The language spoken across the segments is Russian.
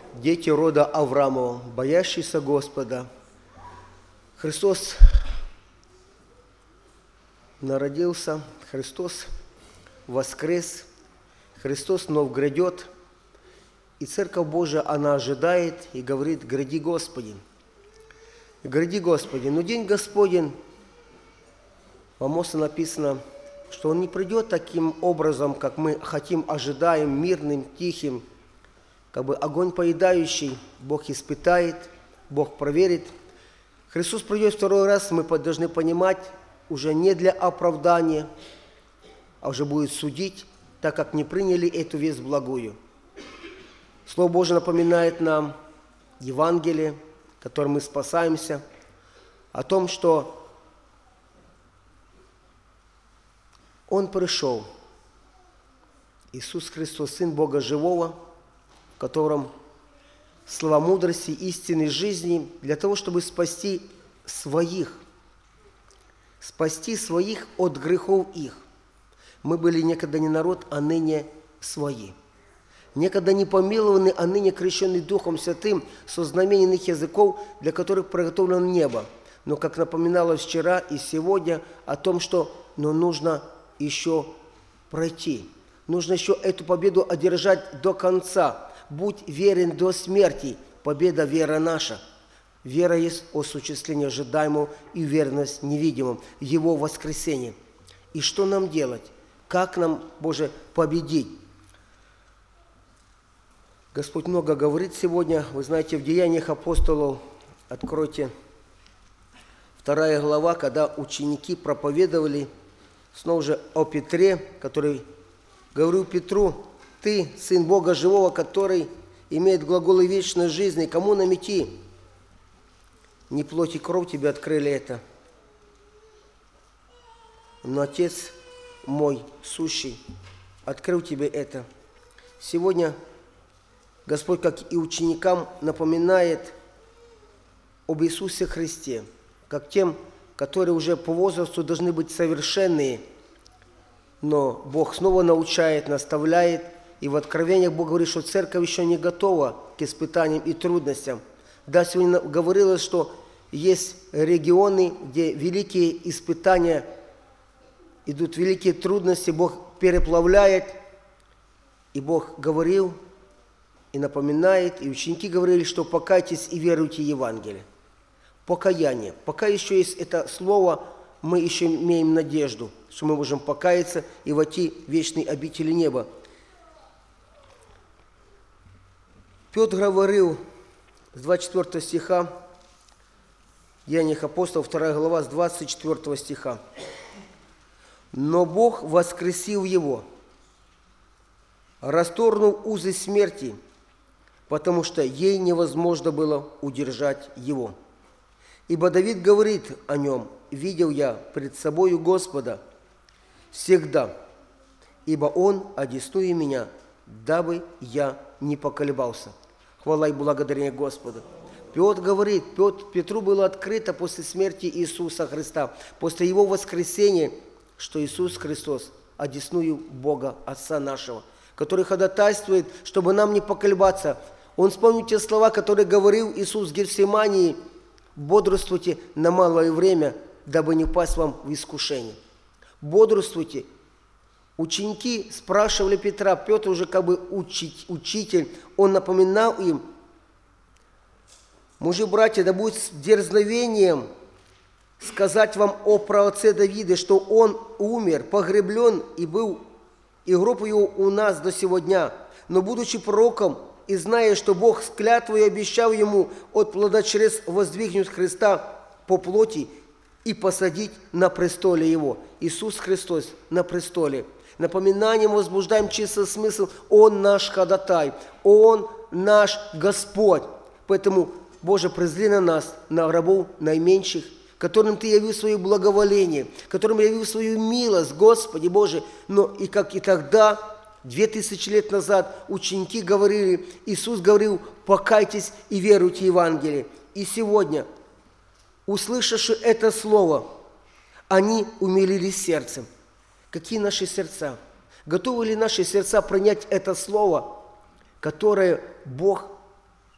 дети рода Авраамова, боящиеся Господа. Христос народился, Христос воскрес, Христос вновь грядет, и Церковь Божия, она ожидает и говорит: «Гряди, Господи». «Гряди, Господи». Но день Господень, в Амосе написано, что Он не придет таким образом, как мы хотим, ожидаем, мирным, тихим, как бы огонь поедающий. Бог испытает, Бог проверит. Христос придет второй раз, мы должны понимать, уже не для оправдания, а уже будет судить, так как не приняли эту весть благую. Слово Божие напоминает нам Евангелие, которым мы спасаемся, о том, что Он пришел, Иисус Христос, Сын Бога Живого, в котором слова мудрости, истины, жизни, для того, чтобы спасти своих от грехов их. Мы были некогда не народ, а ныне свои. Некогда не помилованы, а ныне крещены Духом Святым со знаменем иных языков, для которых приготовлено небо. Но, как напоминалось вчера и сегодня, о том, что нужно еще пройти. Нужно еще эту победу одержать до конца. Будь верен до смерти. Победа – вера наша. Вера есть осуществление ожидаемого и верность невидимому, Его воскресение. И что нам делать? Как нам, Боже, победить? Господь много говорит сегодня. Вы знаете, в Деяниях апостолов, откройте 2 глава, когда ученики проповедовали снова же о Петре, который говорил Петру: «Ты, Сын Бога Живого, который имеет глаголы вечной жизни, кому нам идти? Не плоть и кровь тебе открыли это, но Отец мой сущий открыл тебе это». Сегодня Господь, как и ученикам, напоминает об Иисусе Христе, как тем, которые уже по возрасту должны быть совершенные, но Бог снова научает, наставляет, и в Откровениях Бог говорит, что церковь еще не готова к испытаниям и трудностям. Да, сегодня говорилось, что есть регионы, где великие испытания, идут великие трудности, Бог переплавляет, и Бог говорил и напоминает, и ученики говорили, что покайтесь и веруйте в Евангелие. Покаяние. Пока еще есть это слово, мы еще имеем надежду, что мы можем покаяться и войти в вечные обители неба. Петр говорил с 24 стиха, Деяниях апостолов, 2 глава, с 24 стиха. «Но Бог воскресил его, расторгнув узы смерти, потому что ей невозможно было удержать его. Ибо Давид говорит о нем: видел я пред собою Господа всегда, ибо Он одесную меня, дабы я не поколебался». Хвала и благодарение Господу. Петр говорит, Петру было открыто после смерти Иисуса Христа, после Его воскресения, что Иисус Христос одесную Бога Отца нашего, который ходатайствует, чтобы нам не поколебаться. Он вспомнил те слова, которые говорил Иисус в Гефсимании: «Бодрствуйте на малое время, дабы не пасть вам в искушение». Бодрствуйте. Ученики спрашивали Петра, Петр уже как бы учитель, он напоминал им: «Мужи, братья, да будет с дерзновением сказать вам о праотце Давиде, что он умер, погреблен и гроб его у нас до сего дня. Но будучи пророком и зная, что Бог с клятвой обещал ему от плода чресл воздвигнуть Христа по плоти и посадить на престоле его». Иисус Христос на престоле. Напоминанием возбуждаем чистый смысл: Он наш ходатай, Он наш Господь. Поэтому, Боже, презри на нас, на рабов наименьших, которым Ты явил свое благоволение, которым явил свою милость, Господи Боже. Но и как и тогда, 2000 лет назад, ученики говорили, Иисус говорил: покайтесь и веруйте в Евангелие. И сегодня, услышавши это слово, они умилились сердцем. Какие наши сердца? Готовы ли наши сердца принять это слово, которое Бог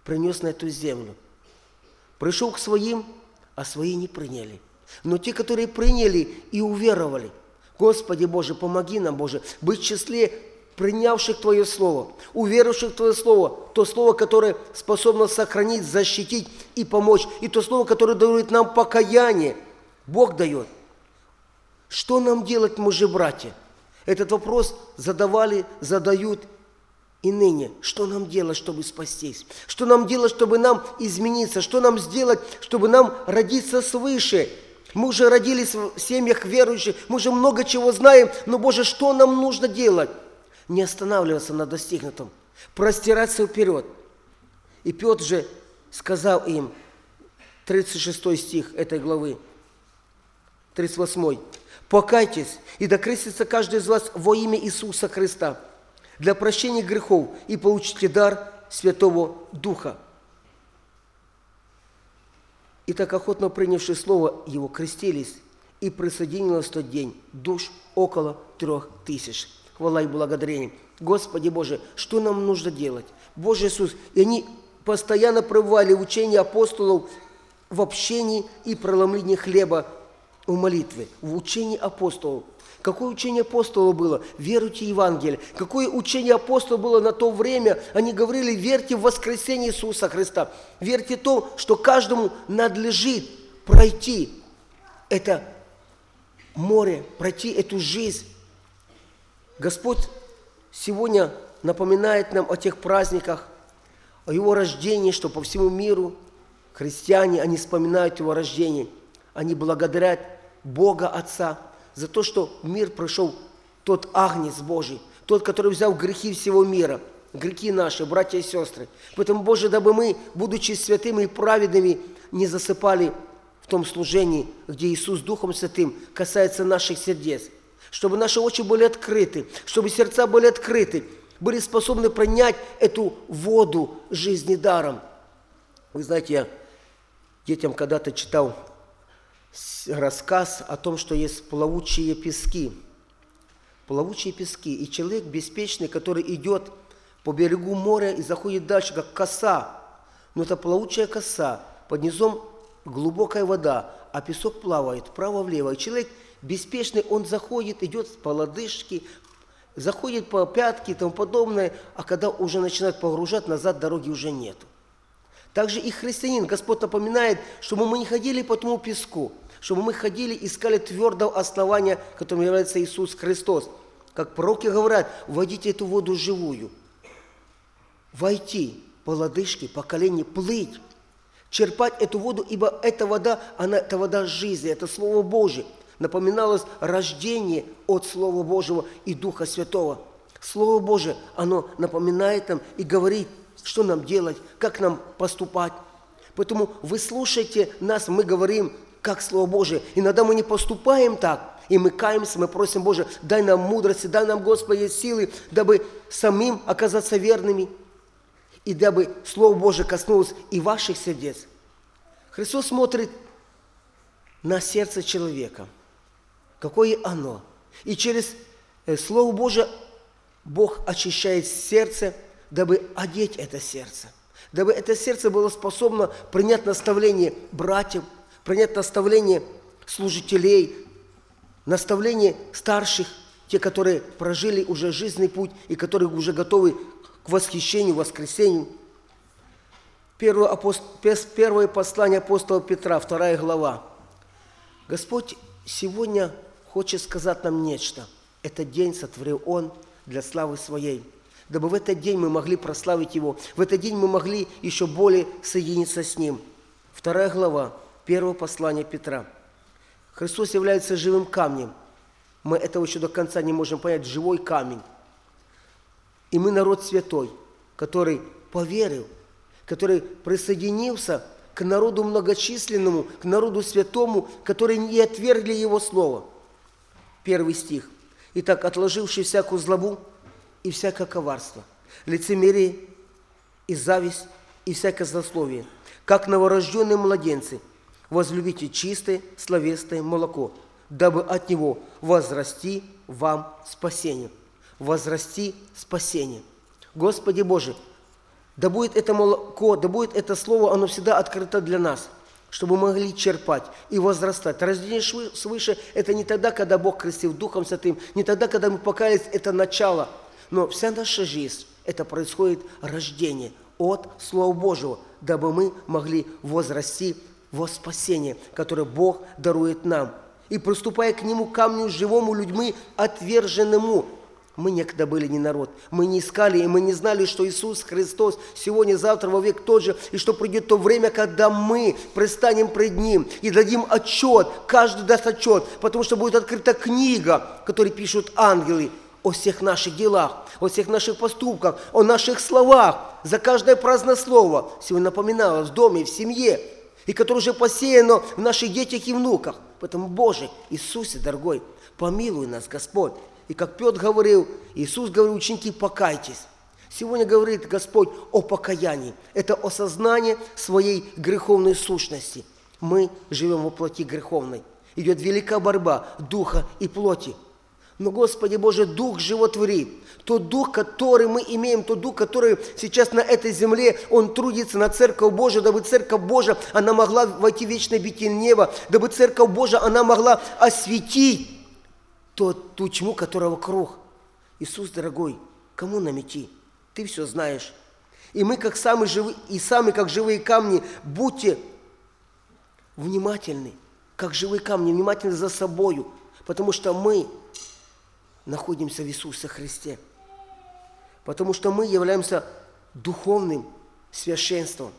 принес на эту землю. Пришел к своим, а свои не приняли. Но те, которые приняли и уверовали, Господи Боже, помоги нам, Боже, быть в числе принявших Твое Слово, уверовавших в Твое Слово, то Слово, которое способно сохранить, защитить и помочь, и то Слово, которое дает нам покаяние, Бог дает. Что нам делать, мужи, братья? Этот вопрос задают и ныне. Что нам делать, чтобы спастись? Что нам делать, чтобы нам измениться? Что нам сделать, чтобы нам родиться свыше? Мы уже родились в семьях верующих, мы уже много чего знаем, но, Боже, что нам нужно делать? Не останавливаться на достигнутом, простираться вперед. И Петр же сказал им, 36 стих этой главы, 38. «Покайтесь, и докрестится каждый из вас во имя Иисуса Христа для прощения грехов, и получите дар Святого Духа». И так охотно принявши слово его, крестились, и присоединилось в тот день душ около 3000. Хвала и благодарение. Господи Боже, что нам нужно делать? Боже Иисус, и они постоянно пребывали в учении апостолов, в общении и преломлении хлеба в молитве, в учении апостолов. Какое учение апостолов было? Веруйте в Евангелие. Какое учение апостолов было на то время? Они говорили, верьте в воскресение Иисуса Христа. Верьте в то, что каждому надлежит пройти это море, пройти эту жизнь. Господь сегодня напоминает нам о тех праздниках, о Его рождении, что по всему миру христиане, они вспоминают Его рождение. Они благодарят Бога Отца за то, что в мир пришел тот Агнец Божий, тот, который взял грехи всего мира, грехи наши, братья и сестры. Поэтому, Боже, дабы мы, будучи святыми и праведными, не засыпали в том служении, где Иисус Духом Святым касается наших сердец, чтобы наши очи были открыты, чтобы сердца были открыты, были способны принять эту воду жизни даром. Вы знаете, я детям когда-то читал рассказ о том, что есть плавучие пески. Плавучие пески. И человек беспечный, который идет по берегу моря и заходит дальше, как коса. Но это плавучая коса. Под низом глубокая вода, а песок плавает вправо-влево. И человек беспечный, он заходит, идет по лодыжке, заходит по пятке и тому подобное, а когда уже начинает погружать, назад дороги уже нет. Также и христианин, Господь напоминает, чтобы мы не ходили по тому песку, чтобы мы ходили, искали твердого основания, которым является Иисус Христос. Как пророки говорят, войдите эту воду живую. Войти по лодыжке, по колени, плыть, черпать эту воду, ибо эта вода, это вода жизни, это Слово Божие. Напоминалось рождение от Слова Божьего и Духа Святого. Слово Божие, оно напоминает нам и говорит, что нам делать, как нам поступать. Поэтому вы слушайте нас, мы говорим, как Слово Божие. Иногда мы не поступаем так, и мы каемся, мы просим, Боже, дай нам мудрости, дай нам, Господи, силы, дабы самим оказаться верными, и дабы Слово Божие коснулось и ваших сердец. Христос смотрит на сердце человека, какое оно. И через Слово Божие Бог очищает сердце, дабы одеть это сердце, дабы это сердце было способно принять наставление братьев, принять наставление служителей, наставление старших, те, которые прожили уже жизненный путь и которые уже готовы к восхищению, воскресению. Первое послание апостола Петра, 2 глава. Господь сегодня хочет сказать нам нечто. Этот день сотворил Он для славы Своей, дабы в этот день мы могли прославить Его, в этот день мы могли еще более соединиться с Ним. 2 глава, 1 послание Петра. Христос является живым камнем. Мы этого еще до конца не можем понять, живой камень. И мы народ святой, который поверил, который присоединился к народу многочисленному, к народу святому, которые не отвергли Его Слово. 1 стих. «Итак, отложивший всякую злобу и всякое коварство, лицемерие и зависть и всякое злословие, как новорожденные младенцы, возлюбите чистое словесное молоко, дабы от него возрасти вам спасение». Возрасти спасение. Господи Боже, Да будет это молоко, да будет это слово, оно всегда открыто для нас, чтобы мы могли черпать и возрастать. Рождение свыше – это не тогда, когда Бог крестил Духом Святым, не тогда, когда мы покаялись, это начало. Но вся наша жизнь – это происходит рождение от Слова Божьего, дабы мы могли возрасти во спасение, которое Бог дарует нам. И приступая к Нему, камню живому, людьми отверженному. Мы некогда были не народ, мы не искали, и мы не знали, что Иисус Христос сегодня, завтра, вовек тот же, и что придет то время, когда мы предстанем пред Ним и дадим отчет, каждый даст отчет, потому что будет открыта книга, которую пишут ангелы, о всех наших делах, о всех наших поступках, о наших словах, за каждое праздное слово, сегодня напоминалось в доме, в семье, и которое уже посеяно в наших детях и внуках. Поэтому, Боже, Иисусе, дорогой, помилуй нас, Господь. И как Петр говорил, Иисус говорил, ученики, покайтесь. Сегодня говорит Господь о покаянии. Это осознание своей греховной сущности. Мы живем во плоти греховной. Идет великая борьба духа и плоти. Но, Господи Боже, Дух животворит. Тот Дух, который мы имеем, тот Дух, который сейчас на этой земле, Он трудится на Церковь Божию, дабы Церковь Божия, она могла войти в вечное бытие неба, дабы Церковь Божия, она могла осветить ту тьму, которая вокруг. Иисус, дорогой, кому нам идти? Ты все знаешь. И мы, как самые живые, и сами, как живые камни, будьте внимательны, как живые камни, внимательны за собою, потому что мы находимся в Иисусе Христе. Потому что мы являемся духовным священством,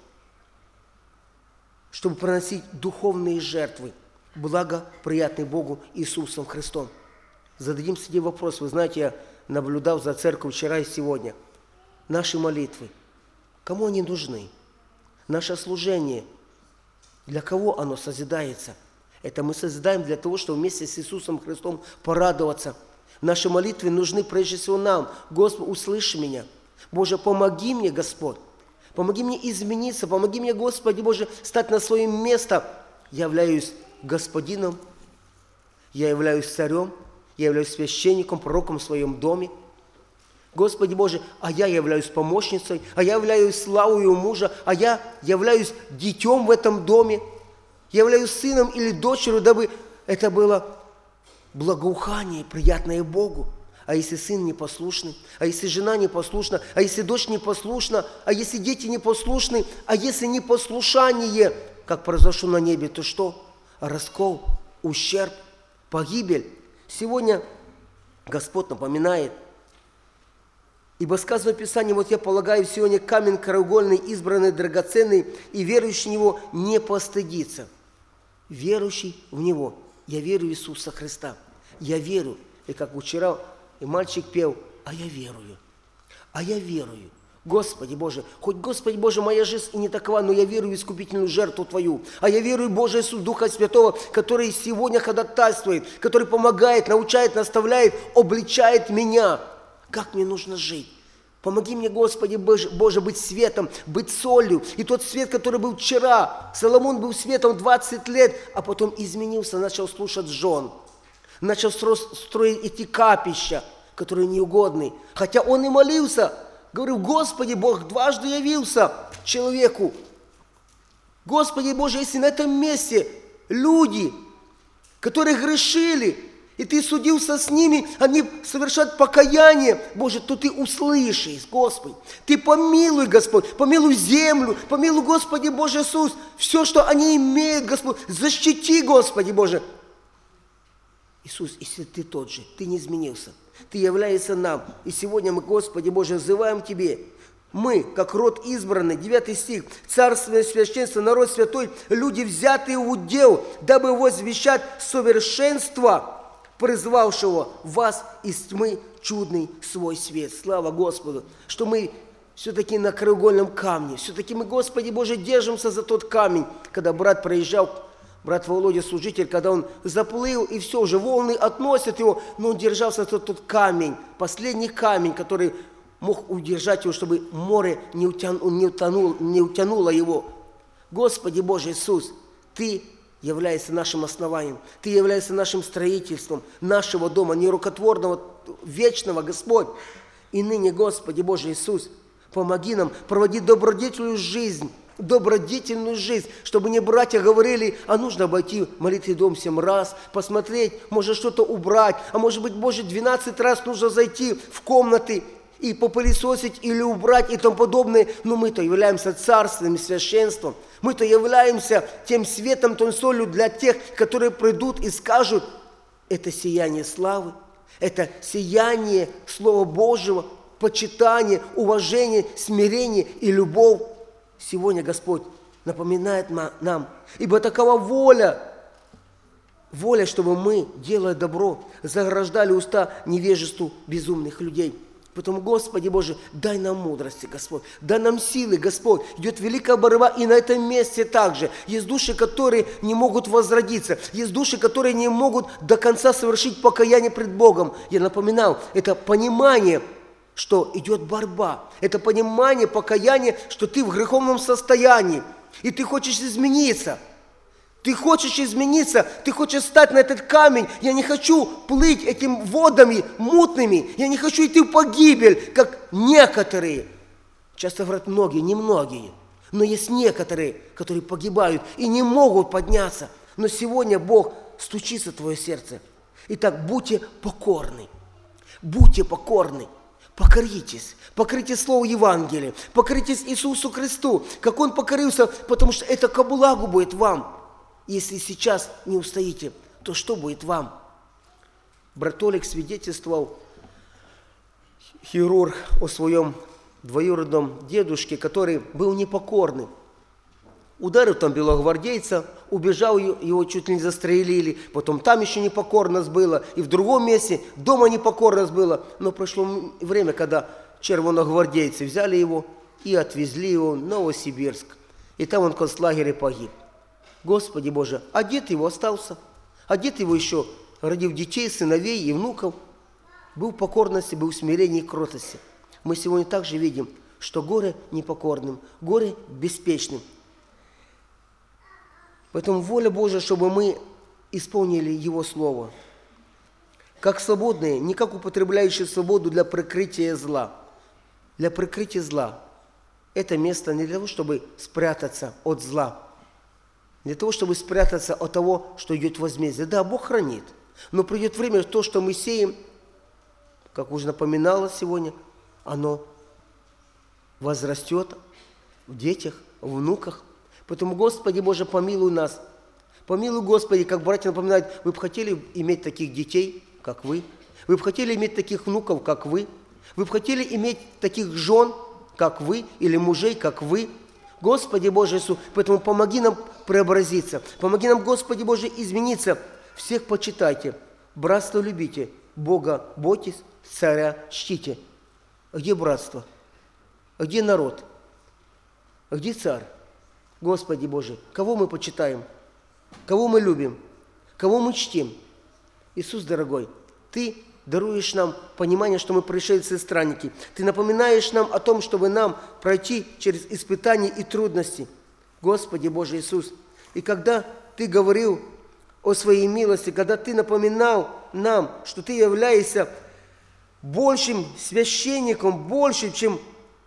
чтобы приносить духовные жертвы, благоприятные Богу Иисусом Христом. Зададим себе вопрос. Вы знаете, я наблюдал за церковью вчера и сегодня. Наши молитвы, кому они нужны? Наше служение, для кого оно созидается? Это мы созидаем для того, чтобы вместе с Иисусом Христом порадоваться. Наши молитвы нужны прежде всего нам. Господь, услышь меня. Боже, помоги мне, Господь. Помоги мне измениться. Помоги мне, Господи Боже, стать на свое место. Я являюсь господином. Я являюсь царем. Я являюсь священником, пророком в своем доме. Господи Боже, а я являюсь помощницей, а я являюсь славою мужа, а я являюсь детем в этом доме. Я являюсь сыном или дочерью, дабы это было благоухание, приятное Богу. А если сын непослушный, а если жена непослушна, а если дочь непослушна, а если дети непослушны, а если непослушание, как произошло на небе, то что? Раскол, ущерб, погибель. Сегодня Господь напоминает, ибо сказано в Писании, вот я полагаю сегодня камень краеугольный, избранный, драгоценный, и верующий в Него не постыдится. Верующий в Него. Я верю в Иисуса Христа. Я верю. И как вчера и мальчик пел, а я верую. А я верую. Господи Боже, хоть, Господи Боже, моя жизнь и не такова, но я верую в искупительную жертву Твою. А я верую в Божий Иисус, Духа Святого, который сегодня ходатайствует, который помогает, научает, наставляет, обличает меня. Как мне нужно жить? Помоги мне, Господи Боже, быть светом, быть солью. И тот свет, который был вчера, Соломон был светом 20 лет, а потом изменился, начал слушать жен. Начал строить эти капища, которые неугодны. Хотя он и молился. Говорю, Господи Бог, дважды явился человеку. Господи Боже, если на этом месте люди, которые грешили, и Ты судился с ними, они совершают покаяние, Боже, то Ты услышишь, Господи. Ты помилуй, Господь, помилуй землю, помилуй, Господи Боже Иисус, все, что они имеют, Господь, защити, Господи Боже. Иисус, если Ты тот же, Ты не изменился. Ты являешься нам. И сегодня мы, Господи Боже, взываем Тебе. Мы, как род избранный, 9 стих, царственное священство, народ святой, люди, взятые в удел, дабы возвещать совершенство, призвавшего вас из тьмы чудный свой свет. Слава Господу, что мы все-таки на краеугольном камне. Все-таки мы, Господи Боже, держимся за тот камень. Когда брат проезжал, брат Володя, служитель, когда он заплыл, и все, уже волны относят его, но он держался за тот камень, последний камень, который мог удержать его, чтобы море не утянуло его. Господи Боже Иисус, Ты являешься нашим основанием, Ты являешься нашим строительством нашего дома, нерукотворного, вечного, Господь. И ныне, Господи Боже Иисус, Помоги нам проводить добродетельную жизнь, чтобы не братья говорили, а нужно обойти молитвенный дом 7 раз, посмотреть, может что-то убрать, а может быть, 12 раз нужно зайти в комнаты и попылесосить или убрать и тому подобное. Но мы-то являемся царственным священством, мы-то являемся тем светом, той солью для тех, которые придут и скажут, это сияние славы, это сияние Слова Божьего, почитание, уважение, смирение и любовь. Сегодня Господь напоминает нам, ибо такова воля, чтобы мы, делая добро, заграждали уста невежеству безумных людей. Поэтому, Господи Боже, дай нам мудрости, Господь, дай нам силы, Господь. Идет великая борьба и на этом месте также. Есть души, которые не могут возродиться, есть души, которые не могут до конца совершить покаяние пред Богом. Я напоминал, это понимание, что идет борьба. Это понимание, покаяние, что ты в греховном состоянии, и ты хочешь измениться. Ты хочешь измениться, ты хочешь стать на этот камень. Я не хочу плыть этими водами мутными. Я не хочу идти в погибель, как некоторые. Часто говорят многие, не многие. Но есть некоторые, которые погибают и не могут подняться. Но сегодня Бог стучится в твое сердце. Итак, будьте покорны. Будьте покорны. Покоритесь. Покоритесь Слову Евангелия. Покоритесь Иисусу Христу. Как Он покорился, потому что это ко благу будет вам. Если сейчас не устоите, то что будет вам? Брат Олег свидетельствовал, хирург, о своем двоюродном дедушке, который был непокорный. Ударил там белогвардейца, убежал, его чуть ли не застрелили. Потом там еще непокорность была, и в другом месте дома непокорность была. Но прошло время, когда червоногвардейцы взяли его и отвезли его в Новосибирск. И там он в концлагере погиб. Господи Боже, а дед его остался, а дед его еще, родив детей, сыновей и внуков, был в покорности, был в смирении и кротости. Мы сегодня также видим, что горе непокорным, горе беспечным. Поэтому воля Божия, чтобы мы исполнили Его Слово. Как свободные, не как употребляющие свободу для прикрытия зла. Для прикрытия зла. Это место не для того, чтобы спрятаться от зла. Для того, чтобы спрятаться от того, что идет возмездие. Да, Бог хранит. Но придет время, то, что мы сеем, как уже напоминалось сегодня, оно возрастет в детях, в внуках. Поэтому, Господи Боже, помилуй нас. Помилуй, Господи, как братья напоминают, вы бы хотели иметь таких детей, как вы? Вы бы хотели иметь таких внуков, как вы? Вы бы хотели иметь таких жен, как вы, или мужей, как вы? Господи Боже Иисус, поэтому помоги нам преобразиться. Помоги нам, Господи Боже, измениться. Всех почитайте, братство любите, Бога бойтесь, царя чтите. А где братство? А где народ? А где царь? Господи Боже, кого мы почитаем? Кого мы любим? Кого мы чтим? Иисус, дорогой, Ты даруешь нам понимание, что мы пришельцы и странники. Ты напоминаешь нам о том, чтобы нам пройти через испытания и трудности. Господи Боже Иисус, и когда Ты говорил о Своей милости, когда Ты напоминал нам, что Ты являешься большим священником, больше, чем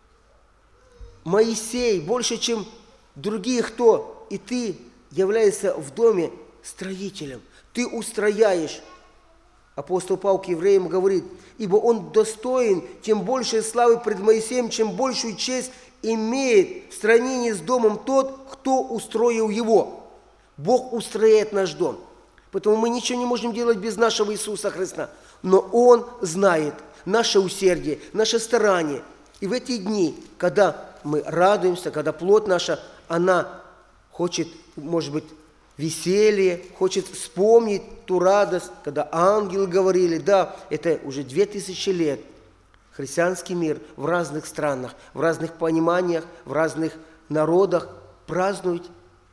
Моисей, больше, чем другие кто, и Ты являешься в доме строителем. Ты устрояешь. Апостол Павел к евреям говорит, ибо он достоин тем большей славы пред Моисеем, чем большую честь имеет в сравнении с домом тот, кто устроил его. Бог устрояет наш дом. Поэтому мы ничего не можем делать без нашего Иисуса Христа. Но Он знает наше усердие, наше старание. И в эти дни, когда мы радуемся, когда плоть наша, она хочет, может быть, веселье, хочет вспомнить ту радость, когда ангелы говорили, да, это уже 2000 лет. Христианский мир в разных странах, в разных пониманиях, в разных народах празднует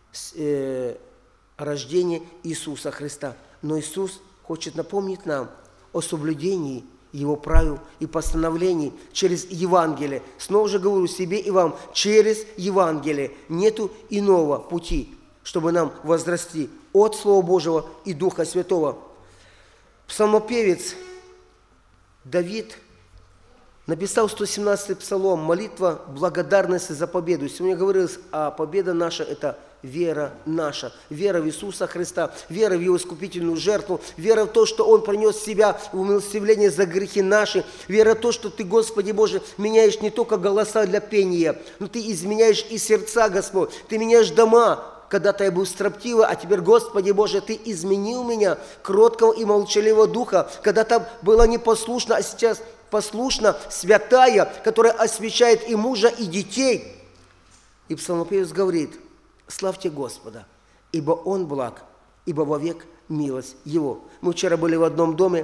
рождение Иисуса Христа. Но Иисус хочет напомнить нам о соблюдении Его правил и постановлений через Евангелие. Снова же говорю себе и вам, через Евангелие нету иного пути, чтобы нам возрасти от Слова Божьего и Духа Святого. Псалмопевец Давид, Написал 117-й псалом, молитва благодарности за победу. Сегодня говорилось, а победа наша – это вера наша. Вера в Иисуса Христа, вера в Его искупительную жертву, вера в то, что Он принес себя в умилостивление за грехи наши, вера в то, что Ты, Господи Боже, меняешь не только голоса для пения, но Ты изменяешь и сердца, Господь. Ты меняешь дома. Когда-то я был строптивый, а теперь, Господи Боже, Ты изменил меня, кроткого и молчаливого духа. Когда-то была непослушна, а сейчас послушна, святая, которая освящает и мужа, и детей. И псалмопевец говорит: славьте Господа, ибо Он благ, ибо вовек милость Его. Мы вчера были в одном доме,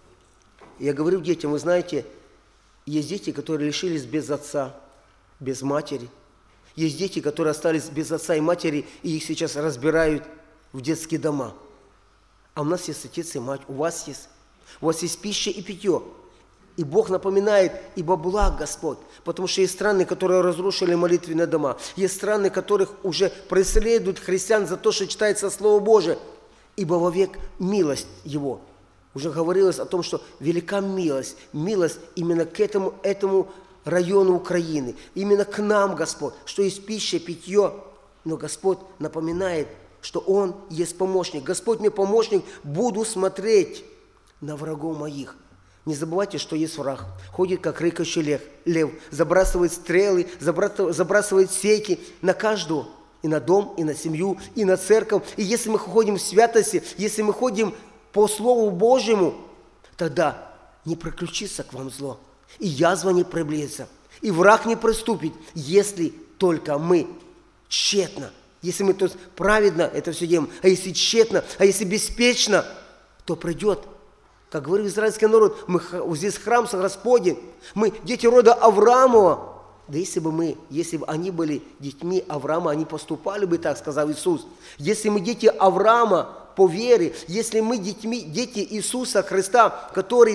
и я говорю детям: вы знаете, есть дети, которые лишились без отца, без матери. Есть дети, которые остались без отца и матери, и их сейчас разбирают в детские дома. А у нас есть отец и мать, у вас есть пища и питье. И Бог напоминает, ибо благ Господь. Потому что есть страны, которые разрушили молитвенные дома. Есть страны, которых уже преследуют христиан за то, что читается Слово Божие. Ибо вовек милость Его. Уже говорилось о том, что велика милость. Милость именно к этому району Украины. Именно к нам, Господь, что есть пища, питье. Но Господь напоминает, что Он есть помощник. Господь мне помощник, буду смотреть на врагов моих. Не забывайте, что есть враг. Ходит, как рыкающий лев, забрасывает стрелы, забрасывает сети на каждого. И на дом, и на семью, и на церковь. И если мы ходим в святости, если мы ходим по Слову Божьему, тогда не приключится к вам зло. И язва не приблизится, и враг не приступит, если только мы тщетно. Если мы тут праведно это все делаем, а если тщетно, а если беспечно, то придет. Как говорил израильский народ, здесь храм Господень, мы дети рода Авраамова. Да если бы они были детьми Авраама, они поступали бы так, сказал Иисус. Если мы дети Авраама по вере, если мы дети Иисуса Христа, который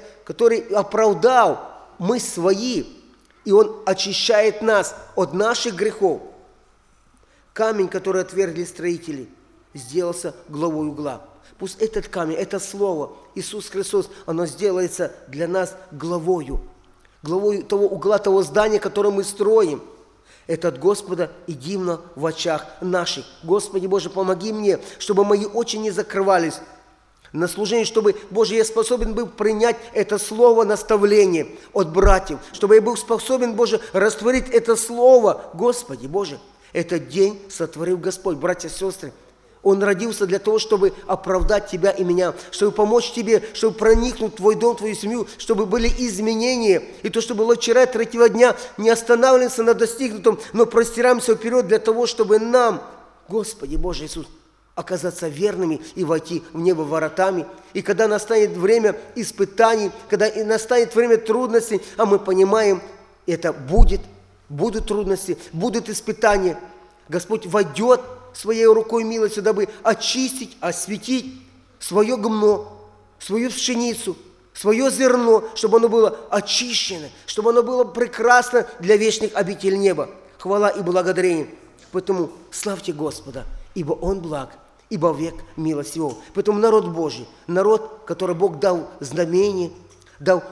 оправдал, мы свои, и Он очищает нас от наших грехов. Камень, который отвергли строители, сделался главой угла. Пусть этот камень, это Слово, Иисус Христос, оно сделается для нас главой того угла, того здания, которое мы строим. Это от Господа и дивно в очах наших. Господи Боже, помоги мне, чтобы мои очи не закрывались на служение, чтобы, Боже, я способен был принять это слово наставление от братьев, чтобы я был способен, Боже, растворить это слово. Господи Боже, этот день сотворил Господь, братья и сестры. Он родился для того, чтобы оправдать тебя и меня, чтобы помочь тебе, чтобы проникнуть в твой дом, в твою семью, чтобы были изменения. И то, что было вчера, третьего дня, не останавливаемся на достигнутом, но простираемся вперед для того, чтобы нам, Господи Боже Иисус, оказаться верными и войти в небо воротами. И когда настанет время испытаний, когда настанет время трудностей, а мы понимаем, это будут трудности, будут испытания, Господь войдет своей рукой милостью, дабы очистить, осветить свое гумно, свою пшеницу, свое зерно, чтобы оно было очищено, чтобы оно было прекрасно для вечных обителей неба. Хвала и благодарение. Поэтому славьте Господа, ибо Он благ, ибо век милость Его. Поэтому народ Божий, народ, который Бог дал знамение, дал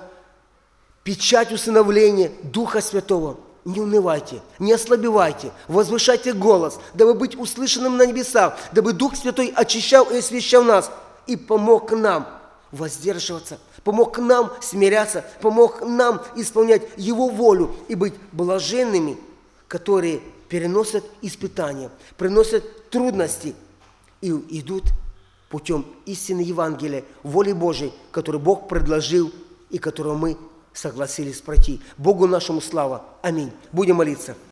печать усыновления Духа Святого, не унывайте, не ослабевайте, возвышайте голос, дабы быть услышанным на небесах, дабы Дух Святой очищал и освящал нас и помог нам воздерживаться, помог нам смиряться, помог нам исполнять Его волю и быть блаженными, которые переносят испытания, приносят трудности и идут путем истины Евангелия, воли Божией, которую Бог предложил и которую мы согласились пройти. Богу нашему слава. Аминь. Будем молиться.